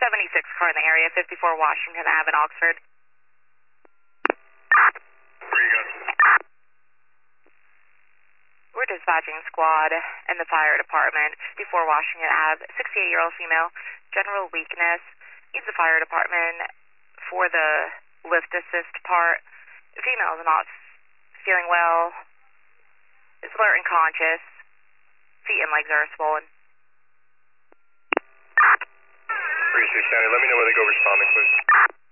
76 car in the area, 54 Washington Ave in Oxford. Where you got? We're dispatching squad in the fire department, 54 Washington Ave, 68-year-old female, general weakness, needs the fire department for the lift assist part. The female is not feeling well, is alert and conscious, feet and legs are swollen. 36 County, let me know when they go responding, please.